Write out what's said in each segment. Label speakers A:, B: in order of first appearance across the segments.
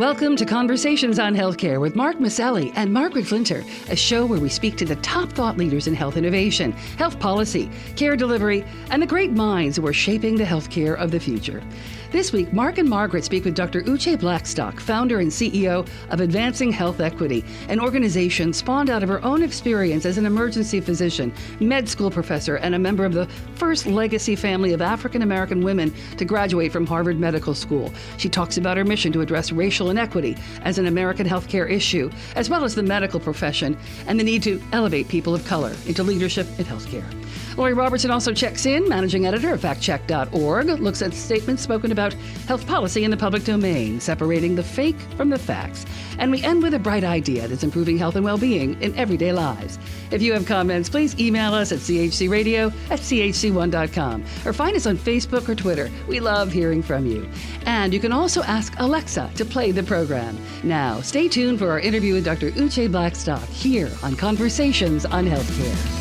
A: Welcome to Conversations on Healthcare with Mark Maselli and Margaret Flinter, a show where we speak to the top thought leaders in health innovation, health policy, care delivery, and the great minds who are shaping the healthcare of the future. This week, Mark and Margaret speak with Dr. Uche Blackstock, founder and CEO of Advancing Health Equity, an organization spawned out of her own experience as an emergency physician, med school professor, and a member of the first legacy family of African-American women to graduate from Harvard Medical School. She talks about her mission to address racial inequity as an American healthcare issue, as well as the medical profession and the need to elevate people of color into leadership in healthcare. Lori Robertson also checks in, managing editor of factcheck.org, looks at statements spoken about health policy in the public domain, separating the fake from the facts. And we end with a bright idea that's improving health and well-being in everyday lives. If you have comments, please email us at chcradio@chc1.com or find us on Facebook or Twitter. We love hearing from you. And you can also ask Alexa to play the program. Now, stay tuned for our interview with Dr. Uche Blackstock here on Conversations on Healthcare.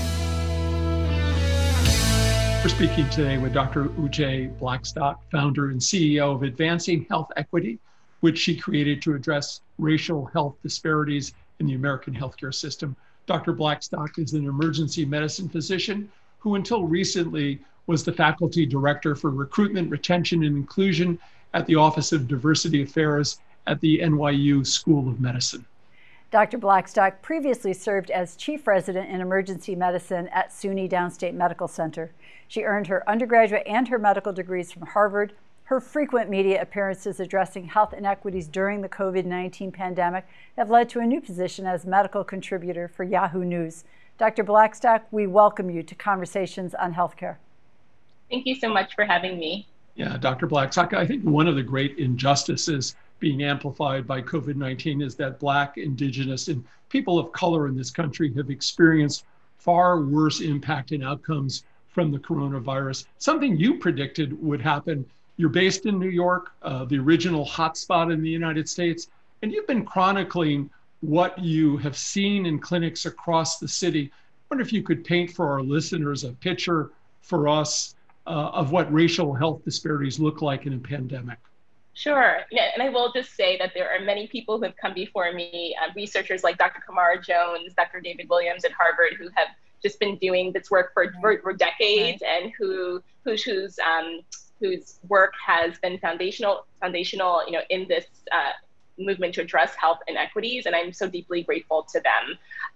B: We're speaking today with Dr. Uche Blackstock, founder and CEO of Advancing Health Equity, which she created to address racial health disparities in the American healthcare system. Dr. Blackstock is an emergency medicine physician who until recently was the faculty director for recruitment, retention, and inclusion at the Office of Diversity Affairs at the NYU School of Medicine.
C: Dr. Blackstock previously served as chief resident in emergency medicine at SUNY Downstate Medical Center. She earned her undergraduate and her medical degrees from Harvard. Her frequent media appearances addressing health inequities during the COVID-19 pandemic have led to a new position as medical contributor for Yahoo News. Dr. Blackstock, we welcome you to Conversations on Healthcare.
D: Thank you so much for having me.
B: Yeah, Dr. Blackstock, I think one of the great injustices being amplified by COVID-19 is that Black, Indigenous, and people of color in this country have experienced far worse impact and outcomes from the coronavirus, something you predicted would happen. You're based in New York, the original hotspot in the United States, and you've been chronicling what you have seen in clinics across the city. I wonder if you could paint for our listeners a picture for us of what racial health disparities look like in a pandemic.
D: Sure. Yeah, and I will just say that there are many people who have come before me, researchers like Dr. Kamara Jones, Dr. David Williams at Harvard, who have just been doing this work for decades, and whose work has been foundational, in this movement to address health inequities, and I'm so deeply grateful to them.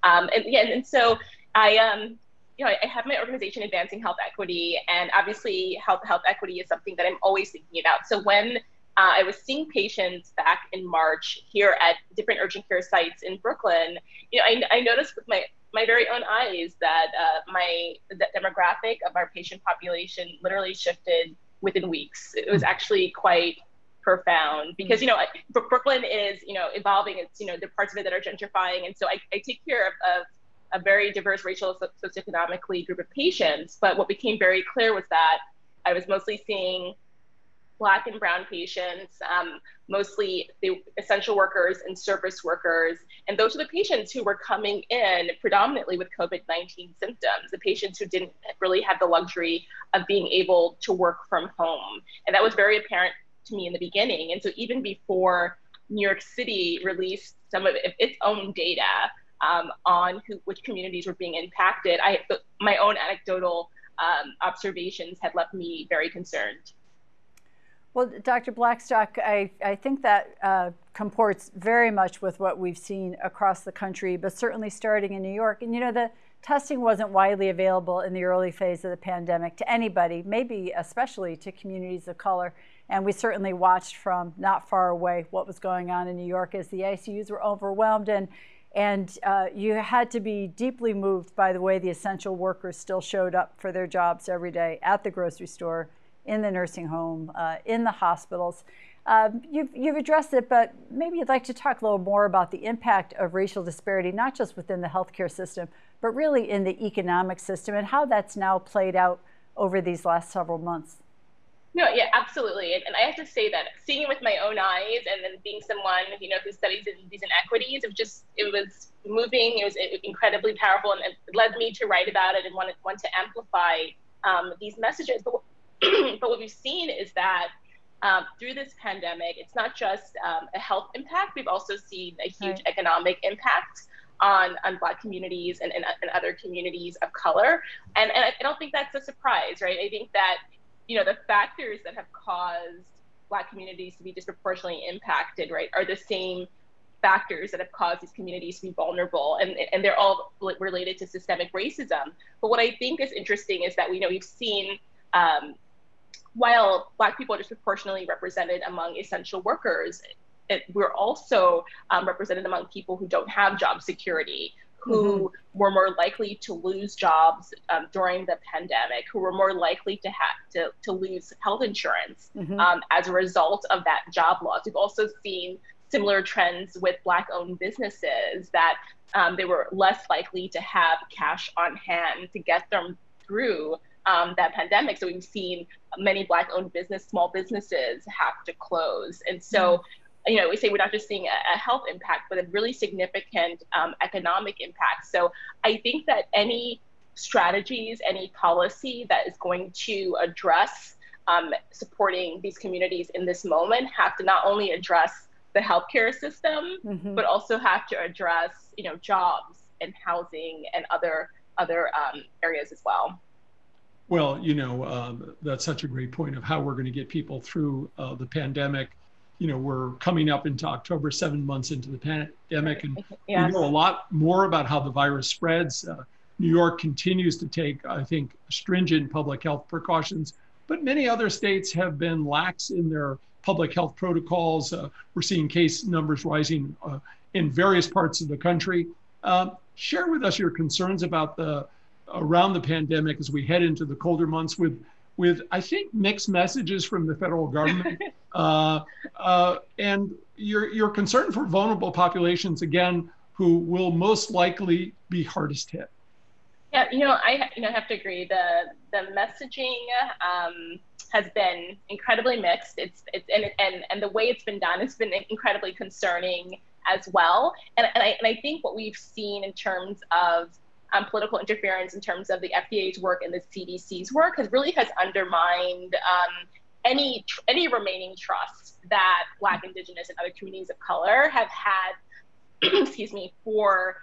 D: So I have my organization Advancing Health Equity, and obviously health equity is something that I'm always thinking about. So when I was seeing patients back in March here at different urgent care sites in Brooklyn, I noticed with my very own eyes that the demographic of our patient population literally shifted within weeks. It was actually quite profound because, Brooklyn is, evolving. It's, there are parts of it that are gentrifying. And so I take care of a very diverse racial socioeconomically group of patients. But what became very clear was that I was mostly seeing Black and brown patients, mostly the essential workers and service workers. And those are the patients who were coming in predominantly with COVID-19 symptoms, the patients who didn't really have the luxury of being able to work from home. And that was very apparent to me in the beginning. And so even before New York City released some of its own data on which communities were being impacted, my own anecdotal observations had left me very concerned.
C: Well, Dr. Blackstock, I think that comports very much with what we've seen across the country, but certainly starting in New York. And, the testing wasn't widely available in the early phase of the pandemic to anybody, maybe especially to communities of color. And we certainly watched from not far away what was going on in New York as the ICUs were overwhelmed. And you had to be deeply moved by the way the essential workers still showed up for their jobs every day at the grocery store, in the nursing home, in the hospitals. You've addressed it, but maybe you'd like to talk a little more about the impact of racial disparity, not just within the healthcare system, but really in the economic system and how that's now played out over these last several months.
D: No, yeah, absolutely. And I have to say that seeing it with my own eyes and then being someone, who studies these inequities, it was moving, it was incredibly powerful, and it led me to write about it and want to amplify these messages. But what we've seen is that through this pandemic, it's not just a health impact. We've also seen a huge economic impact on Black communities and other communities of color. And I don't think that's a surprise, right? I think that, the factors that have caused Black communities to be disproportionately impacted, right, are the same factors that have caused these communities to be vulnerable, and they're all related to systemic racism. But what I think is interesting is that we've seen, while Black people are disproportionately represented among essential workers, we're also represented among people who don't have job security, who were more likely to lose jobs during the pandemic, who were more likely to have to lose health insurance as a result of that job loss. We've also seen similar trends with Black-owned businesses, that they were less likely to have cash on hand to get them through that pandemic. So we've seen many Black-owned small businesses have to close. And so, we say we're not just seeing a health impact, but a really significant economic impact. So I think that any strategies, any policy that is going to address supporting these communities in this moment have to not only address the healthcare system, but also have to address, jobs and housing and other areas as well.
B: Well, that's such a great point of how we're going to get people through the pandemic. We're coming up into October, 7 months into the pandemic, and we know a lot more about how the virus spreads. New York continues to take, I think, stringent public health precautions, but many other states have been lax in their public health protocols. We're seeing case numbers rising in various parts of the country. Share with us your concerns about around the pandemic as we head into the colder months with I think mixed messages from the federal government and your concern for vulnerable populations, again, who will most likely be hardest hit.
D: Yeah, I have to agree. The messaging has been incredibly mixed. And the way it's been done has been incredibly concerning as well. And I think what we've seen in terms of political interference, in terms of the FDA's work and the CDC's work, has undermined any remaining trust that Black, Indigenous, and other communities of color have had, for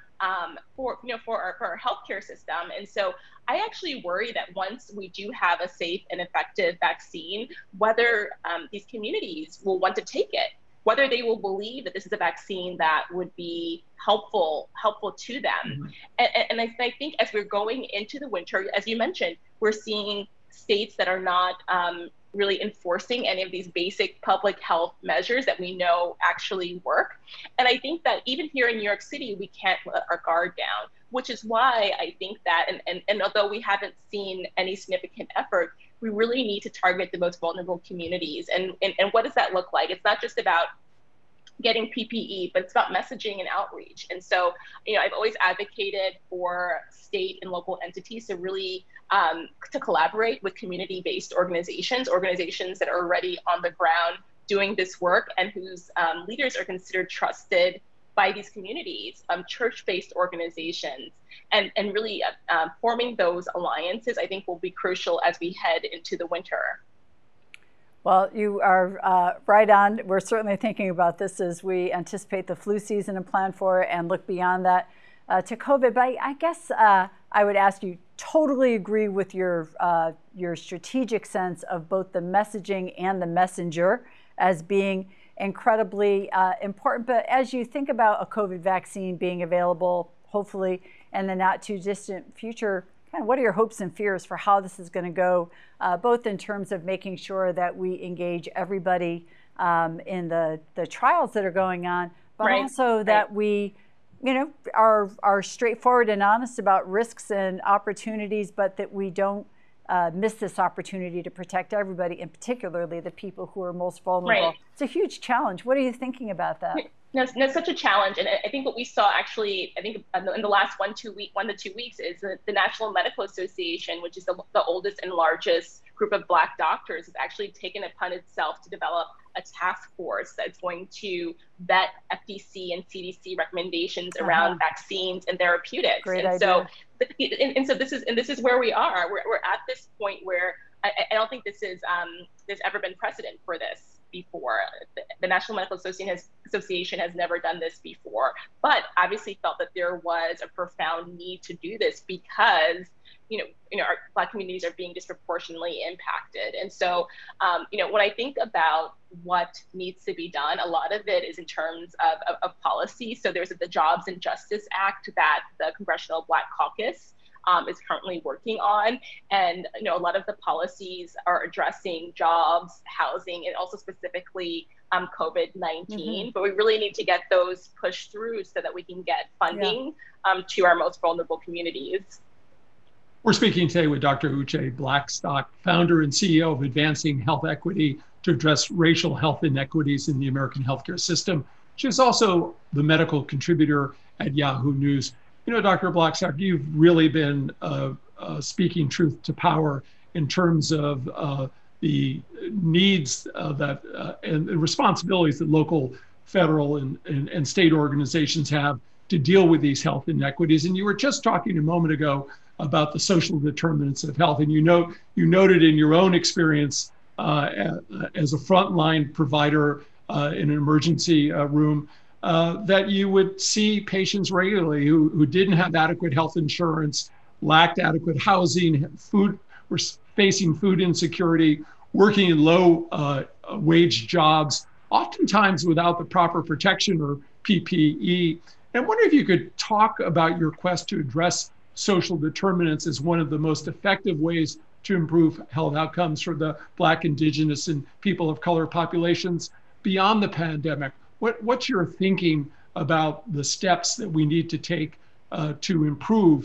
D: our healthcare system. And so I actually worry that once we do have a safe and effective vaccine, whether these communities will want to take it, whether they will believe that this is a vaccine that would be helpful to them. And I think as we're going into the winter, as you mentioned, we're seeing states that are not really enforcing any of these basic public health measures that we know actually work. And I think that even here in New York City, we can't let our guard down, which is why I think that, and although we haven't seen any significant effort, we really need to target the most vulnerable communities. And what does that look like? It's not just about getting PPE, but it's about messaging and outreach. And so, I've always advocated for state and local entities to really to collaborate with community-based organizations that are already on the ground doing this work and whose leaders are considered trusted by these communities, church-based organizations, and really forming those alliances, I think, will be crucial as we head into the winter.
C: Well, you are right on. We're certainly thinking about this as we anticipate the flu season and plan for it and look beyond that to COVID. But I guess I would ask you, totally agree with your strategic sense of both the messaging and the messenger as being incredibly important. But as you think about a COVID vaccine being available, hopefully, in the not too distant future, kind of what are your hopes and fears for how this is going to go, both in terms of making sure that we engage everybody in the trials that are going on, but also that we, are straightforward and honest about risks and opportunities, but that we don't miss this opportunity to protect everybody, and particularly the people who are most vulnerable. It's a huge challenge. What are you thinking about that?
D: No, it's such a challenge. And I think what we saw actually, I think in the last 1 to 2 weeks is the National Medical Association, which is the oldest and largest group of Black doctors, has actually taken it upon itself to develop a task force that's going to vet FDC and CDC recommendations around vaccines and therapeutics.
C: Great
D: and
C: idea.
D: So this is where we are. We're at this point where I don't think there's ever been precedent for this. before. The National Medical Association has never done this before, but obviously felt that there was a profound need to do this because our Black communities are being disproportionately impacted. And so, when I think about what needs to be done, a lot of it is in terms of policy. So there's the Jobs and Justice Act that the Congressional Black Caucus is currently working on. And, a lot of the policies are addressing jobs, housing, and also specifically COVID-19. But we really need to get those pushed through so that we can get funding to our most vulnerable communities.
B: We're speaking today with Dr. Uche Blackstock, founder and CEO of Advancing Health Equity to address racial health inequities in the American healthcare system. She is also the medical contributor at Yahoo News. Dr. Blackstock, you've really been speaking truth to power in terms of the needs and the responsibilities that local, federal, and state organizations have to deal with these health inequities. And you were just talking a moment ago about the social determinants of health. And you noted in your own experience as a frontline provider in an emergency room that you would see patients regularly who didn't have adequate health insurance, lacked adequate housing, were facing food insecurity, working in low wage jobs, oftentimes without the proper protection or PPE. And I wonder if you could talk about your quest to address social determinants as one of the most effective ways to improve health outcomes for the Black, Indigenous, and people of color populations beyond the pandemic. What's your thinking about the steps that we need to take to improve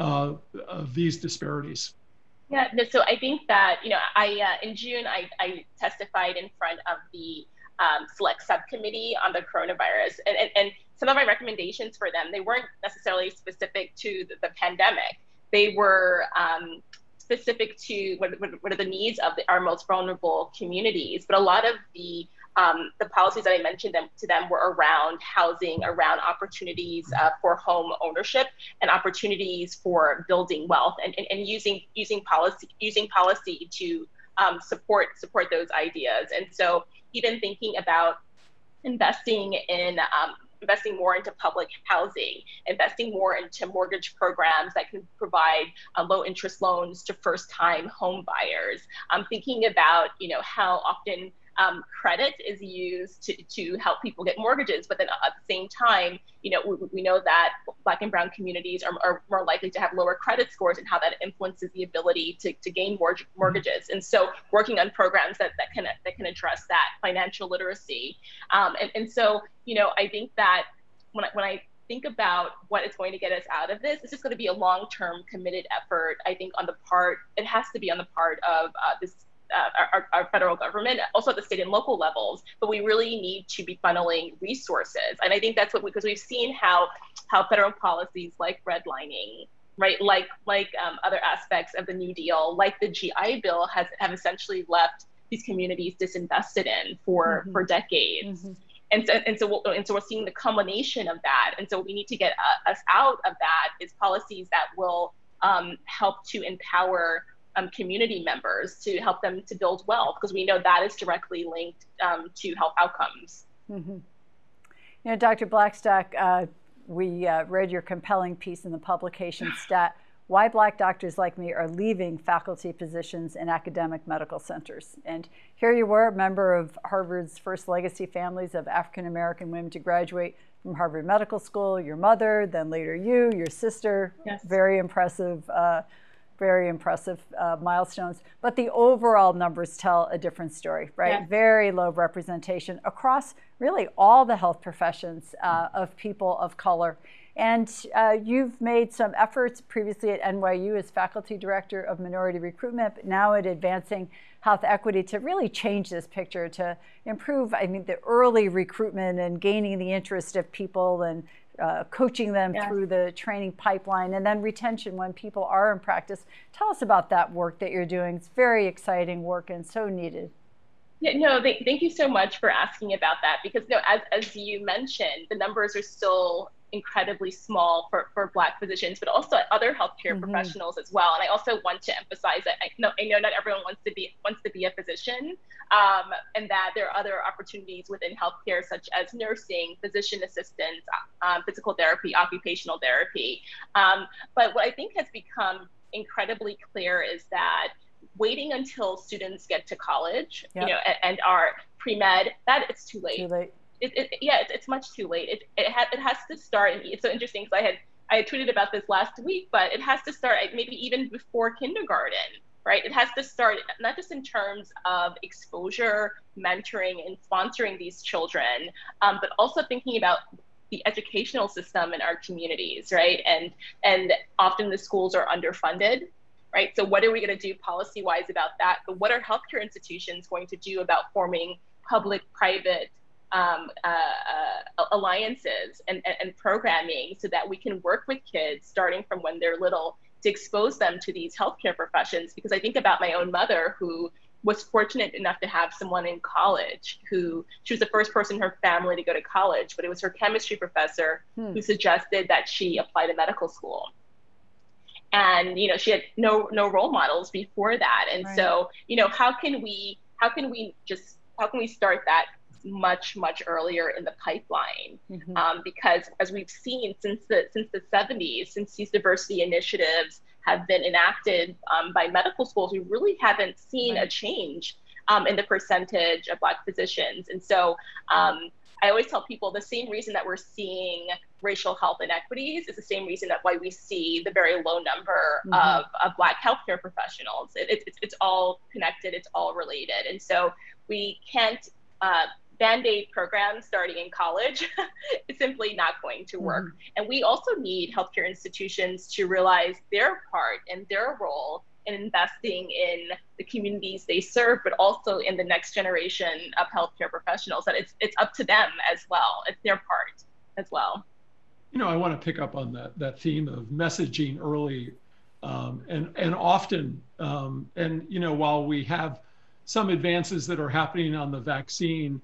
B: these disparities?
D: Yeah, no, so I think that, in June, I testified in front of the select subcommittee on the coronavirus. And some of my recommendations for them, they weren't necessarily specific to the pandemic. They were specific to what are the needs of our most vulnerable communities. But a lot of the policies that I mentioned to them were around housing, around opportunities for home ownership, and opportunities for building wealth, and using policy to support those ideas. And so even thinking about investing more into public housing, investing more into mortgage programs that can provide low interest loans to first-time home buyers. Thinking about how often credit is used to help people get mortgages, but then at the same time, we know that Black and brown communities are more likely to have lower credit scores, and how that influences the ability to gain mortgages. And so working on programs that can address that financial literacy. And so, I think that when I think about what is going to get us out of this, it's just going to be a long-term committed effort. I think it has to be on the part of our federal government, also at the state and local levels, but we really need to be funneling resources. And I think that's because we've seen how federal policies like redlining, right, like other aspects of the New Deal, like the GI Bill, have essentially left these communities disinvested in for decades. And so we're seeing the culmination of that. And so what we need to get us out of that is policies that will help to empower community members, to help them to build wealth, because we know that is directly linked to health outcomes.
C: Dr. Blackstock, we read your compelling piece in the publication Stat, Why Black Doctors Like Me Are Leaving Faculty Positions in Academic Medical Centers. And here you were, a member of Harvard's first legacy families of African-American women to graduate from Harvard Medical School, your mother, then later you, your sister. Yes. Very impressive milestones, but the overall numbers tell a different story, right? Yes. Very low representation across really all the health professions of people of color. And you've made some efforts previously at NYU as faculty director of minority recruitment, but now at Advancing Health Equity to really change this picture, to improve, the early recruitment and gaining the interest of people and coaching them through the training pipeline, and then retention when people are in practice. Tell us about that work that you're doing. It's very exciting work and so needed.
D: Yeah, no, thank you so much for asking about that, because as you mentioned, the numbers are still incredibly small for Black physicians, but also other healthcare professionals as well. And I also want to emphasize that I know not everyone wants to be a physician, and that there are other opportunities within healthcare, such as nursing, physician assistants, physical therapy, occupational therapy. But what I think has become incredibly clear is that waiting until students get to college, and are pre-med, that it's too late. Too late. It's much too late. It has to start. And it's so interesting because I had tweeted about this last week, but it has to start maybe even before kindergarten, right? It has to start not just in terms of exposure, mentoring, and sponsoring these children, but also thinking about the educational system in our communities, right? And often the schools are underfunded, right? So what are we going to do policy-wise about that? But what are healthcare institutions going to do about forming public-private alliances and programming so that we can work with kids starting from when they're little to expose them to these healthcare professions? Because I think about my own mother, who was fortunate enough to have someone in college she was the first person in her family to go to college, but it was her chemistry professor who suggested that she apply to medical school. And, she had no role models before that. And so, how can we start that much earlier in the pipeline? Because as we've seen since the 70s, since these diversity initiatives have been enacted by medical schools, we really haven't seen a change in the percentage of Black physicians. And so I always tell people the same reason that we're seeing racial health inequities is the same reason that why we see the very low number of Black healthcare professionals. It's all connected, it's all related. And so we can't Band-Aid programs starting in college is simply not going to work. And we also need healthcare institutions to realize their part and their role in investing in the communities they serve, but also in the next generation of healthcare professionals, that it's up to them as well. It's their part as well.
B: I want to pick up on that theme of messaging early, and often, while we have some advances that are happening on the vaccine,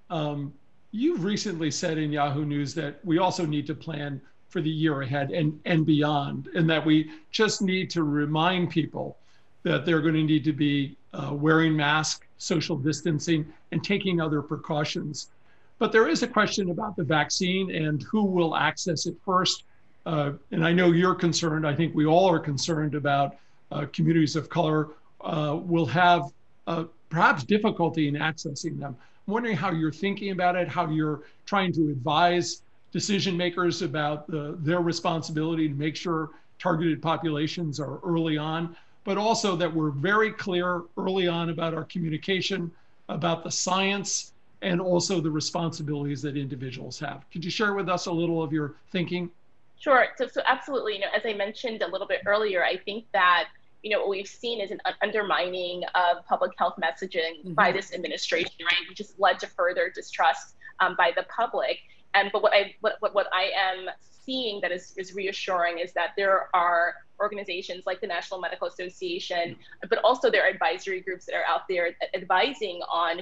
B: you've recently said in Yahoo News that we also need to plan for the year ahead and beyond, and that we just need to remind people that they're going to need to be wearing masks, social distancing, and taking other precautions. But there is a question about the vaccine and who will access it first. And I know you're concerned, I think we all are concerned about communities of color will have perhaps difficulty in accessing them. I'm wondering how you're thinking about it, how you're trying to advise decision makers about their responsibility to make sure targeted populations are early on, but also that we're very clear early on about our communication, about the science, and also the responsibilities that individuals have. Could you share with us a little of your thinking?
D: Sure. So absolutely. As I mentioned a little bit earlier, I think that what we've seen is an undermining of public health messaging by this administration, right, which has led to further distrust by the public. But what I am seeing that is reassuring is that there are organizations like the National Medical Association, but also there are advisory groups that are out there advising on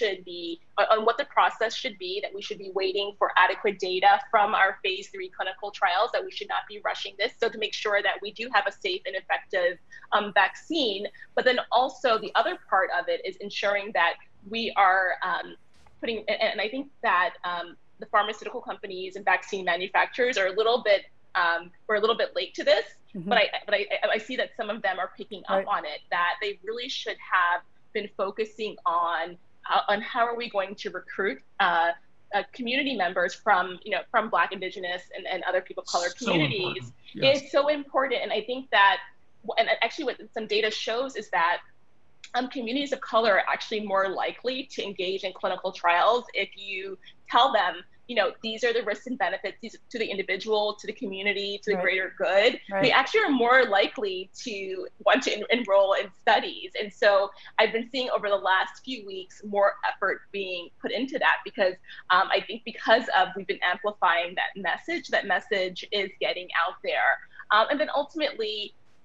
D: on what the process should be, that we should be waiting for adequate data from our phase 3 clinical trials, that we should not be rushing this. So to make sure that we do have a safe and effective vaccine, but then also the other part of it is ensuring that we are putting, and I think that the pharmaceutical companies and vaccine manufacturers are a little bit late to this, but I see that some of them are picking up on it, that they really should have been focusing on how are we going to recruit community members from Black, Indigenous, and other people of color communities. Yes. It's so important. And I think that, and actually what some data shows is that communities of color are actually more likely to engage in clinical trials if you tell them, these are the risks and benefits to the individual, to the community, to the greater good. They actually are more likely to want to enroll in studies. And so I've been seeing over the last few weeks more effort being put into that, because I think we've been amplifying that message is getting out there. And then ultimately,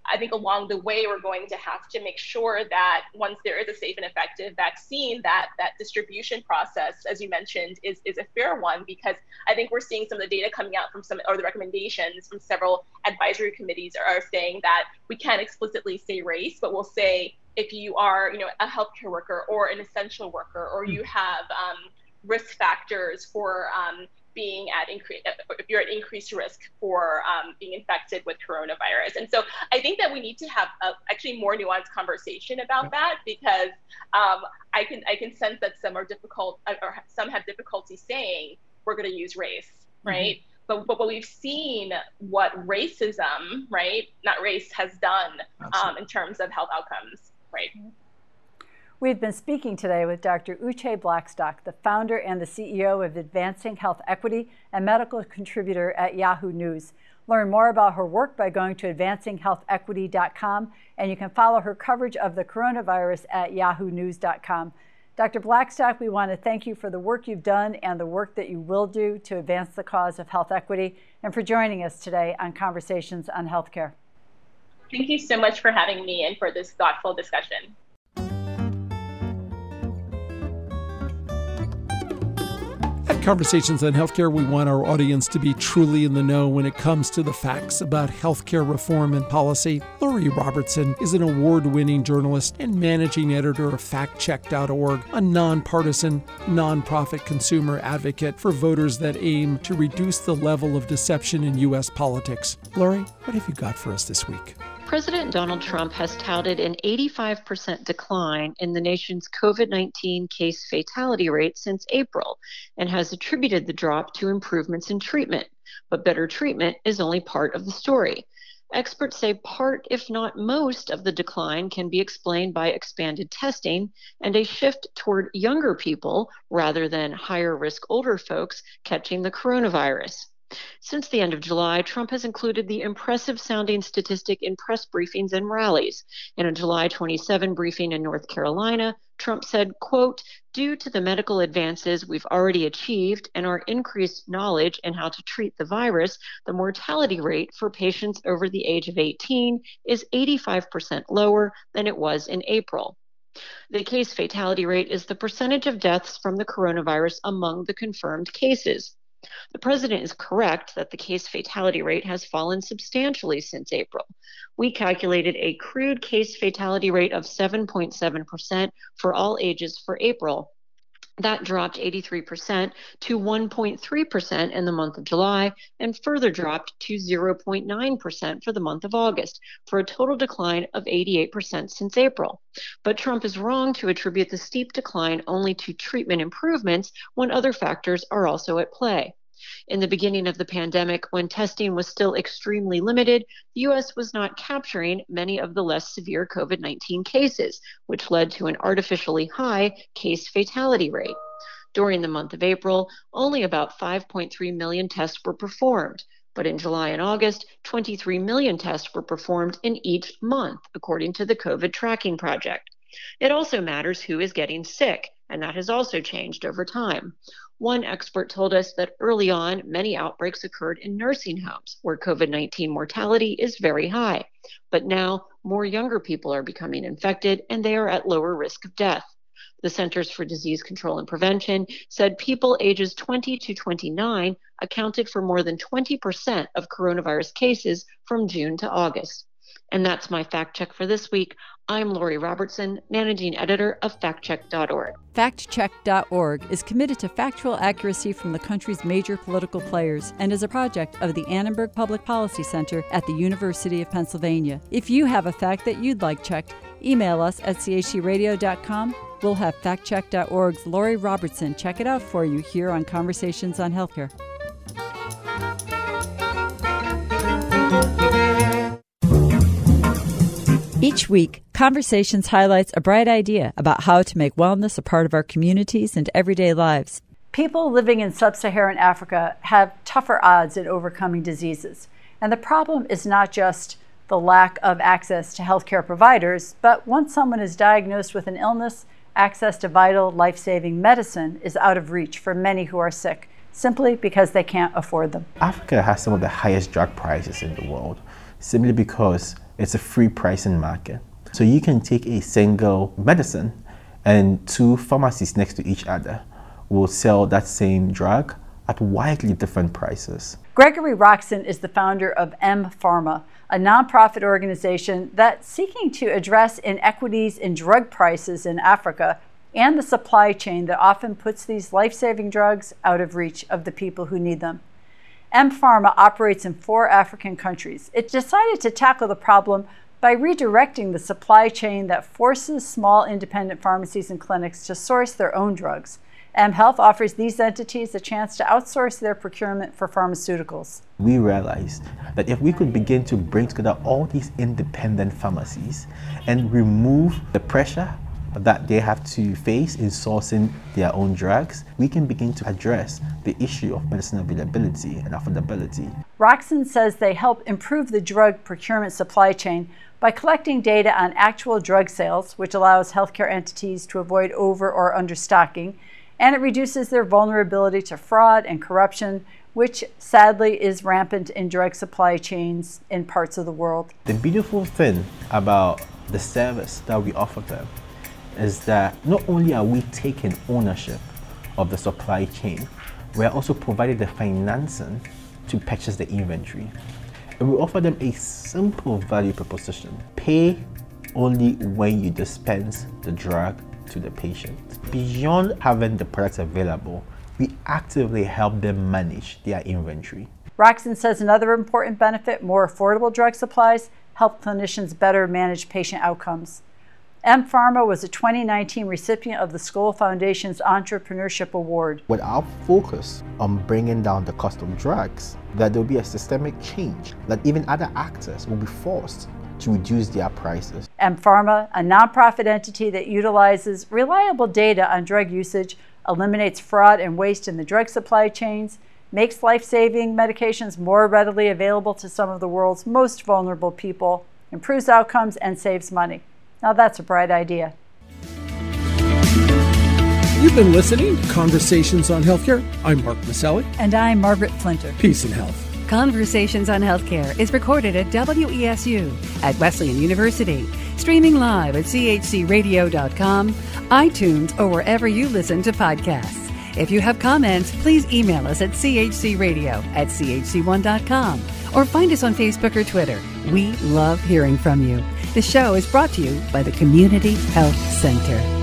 D: I think along the way, we're going to have to make sure that once there is a safe and effective vaccine, that distribution process, as you mentioned, is a fair one, because I think we're seeing some of the data coming out from the recommendations from several advisory committees are saying that we can't explicitly say race, but we'll say if you are, a healthcare worker or an essential worker, or you have risk factors for being if you're at increased risk for being infected with coronavirus. And so I think that we need to have actually more nuanced conversation about that, because I can sense that some are difficult, or some have difficulty saying we're going to use race, right? Mm-hmm. But we've seen what racism, right, not race, has done in terms of health outcomes, right?
C: We've been speaking today with Dr. Uche Blackstock, the founder and the CEO of Advancing Health Equity and medical contributor at Yahoo News. Learn more about her work by going to advancinghealthequity.com, and you can follow her coverage of the coronavirus at yahoonews.com. Dr. Blackstock, we want to thank you for the work you've done and the work that you will do to advance the cause of health equity, and for joining us today on Conversations on Healthcare.
D: Thank you so much for having me and for this thoughtful discussion.
E: At Conversations on Healthcare, we want our audience to be truly in the know when it comes to the facts about healthcare reform and policy. Lori Robertson is an award-winning journalist and managing editor of FactCheck.org, a nonpartisan, nonprofit consumer advocate for voters that aim to reduce the level of deception in U.S. politics. Lori, what have you got for us this week?
F: President Donald Trump has touted an 85% decline in the nation's COVID-19 case fatality rate since April, and has attributed the drop to improvements in treatment. But better treatment is only part of the story. Experts say part, if not most, of the decline can be explained by expanded testing and a shift toward younger people rather than higher risk older folks catching the coronavirus. Since the end of July, Trump has included the impressive sounding statistic in press briefings and rallies. In a July 27 briefing in North Carolina, Trump said, quote, "Due to the medical advances we've already achieved and our increased knowledge in how to treat the virus, the mortality rate for patients over the age of 18 is 85% lower than it was in April." The case fatality rate is the percentage of deaths from the coronavirus among the confirmed cases. The president is correct that the case fatality rate has fallen substantially since April. We calculated a crude case fatality rate of 7.7% for all ages for April. That dropped 83% to 1.3% in the month of July, and further dropped to 0.9% for the month of August, for a total decline of 88% since April. But Trump is wrong to attribute the steep decline only to treatment improvements when other factors are also at play. In the beginning of the pandemic, when testing was still extremely limited, the U.S. was not capturing many of the less severe COVID-19 cases, which led to an artificially high case fatality rate. During the month of April, only about 5.3 million tests were performed, but in July and August, 23 million tests were performed in each month, according to the COVID Tracking Project. It also matters who is getting sick, and that has also changed over time. One expert told us that early on, many outbreaks occurred in nursing homes, where COVID-19 mortality is very high. But now, more younger people are becoming infected, and they are at lower risk of death. The Centers for Disease Control and Prevention said people ages 20 to 29 accounted for more than 20% of coronavirus cases from June to August. And that's my fact check for this week. I'm Lori Robertson, managing editor of FactCheck.org.
C: FactCheck.org is committed to factual accuracy from the country's major political players and is a project of the Annenberg Public Policy Center at the University of Pennsylvania. If you have a fact that you'd like checked, email us at chcradio.com. We'll have FactCheck.org's Lori Robertson check it out for you here on Conversations on Healthcare. Each week, Conversations highlights a bright idea about how to make wellness a part of our communities and everyday lives. People living in sub-Saharan Africa have tougher odds at overcoming diseases. And the problem is not just the lack of access to healthcare providers, but once someone is diagnosed with an illness, access to vital, life-saving medicine is out of reach for many who are sick, simply because they can't afford them.
G: Africa has some of the highest drug prices in the world, simply because It's a free pricing market. So you can take a single medicine and two pharmacies next to each other will sell that same drug at widely different prices.
C: Gregory Roxon is the founder of mPharma, a nonprofit organization that's seeking to address inequities in drug prices in Africa and the supply chain that often puts these life-saving drugs out of reach of the people who need them. mPharma operates in 4 African countries. It decided to tackle the problem by redirecting the supply chain that forces small independent pharmacies and clinics to source their own drugs. mHealth offers these entities a chance to outsource their procurement for pharmaceuticals.
G: We realized that if we could begin to bring together all these independent pharmacies and remove the pressure that they have to face in sourcing their own drugs, we can begin to address the issue of medicine availability and affordability.
C: Roxon says they help improve the drug procurement supply chain by collecting data on actual drug sales, which allows healthcare entities to avoid over or understocking, and it reduces their vulnerability to fraud and corruption, which sadly is rampant in drug supply chains in parts of the world.
G: The beautiful thing about the service that we offer them is that not only are we taking ownership of the supply chain, we are also providing the financing to purchase the inventory. And we offer them a simple value proposition. Pay only when you dispense the drug to the patient. Beyond having the products available, we actively help them manage their inventory.
C: Roxon says another important benefit, more affordable drug supplies, help clinicians better manage patient outcomes. mPharma was a 2019 recipient of the Skoll Foundation's Entrepreneurship Award.
G: With our focus on bringing down the cost of drugs, that there will be a systemic change, that even other actors will be forced to reduce their prices.
C: mPharma, a nonprofit entity that utilizes reliable data on drug usage, eliminates fraud and waste in the drug supply chains, makes life-saving medications more readily available to some of the world's most vulnerable people, improves outcomes, and saves money. Now that's a bright idea.
E: You've been listening to Conversations on Healthcare. I'm Mark Maselli.
C: And I'm Margaret Flinter.
E: Peace and health.
A: Conversations on Healthcare is recorded at WESU at Wesleyan University, streaming live at chcradio.com, iTunes, or wherever you listen to podcasts. If you have comments, please email us at chcradio@chc1.com or find us on Facebook or Twitter. We love hearing from you. The show is brought to you by the Community Health Center.